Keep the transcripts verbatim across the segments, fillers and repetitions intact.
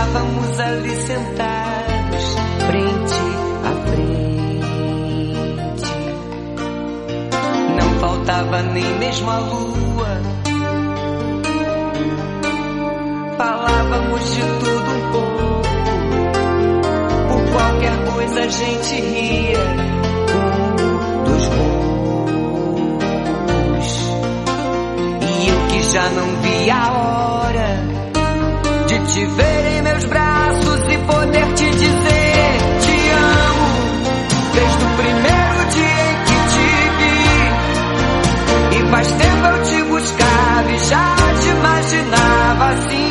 Estávamos ali sentados, frente a frente. Não faltava nem mesmo a lua. Falávamos de tudo um pouco. Por qualquer coisa a gente ria. Um dos bons. E eu que já não via a hora de te ver em meus braços e poder te dizer te amo. Desde o primeiro dia em que te vi. E faz tempo eu te buscava e já te imaginava assim.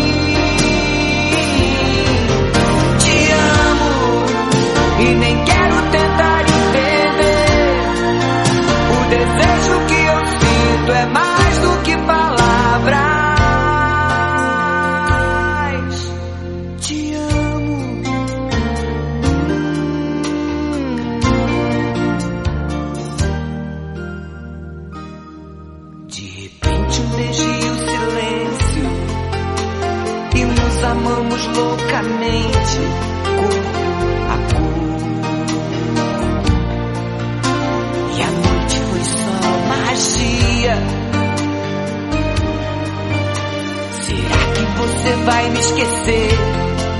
Te amo e nem quero tentar entender. O desejo que eu sinto é mais do que palavras. Amamos loucamente, corpo a corpo. E a noite foi só magia. Será que você vai me esquecer?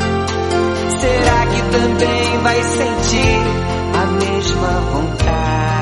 Será que também vai sentir a mesma vontade?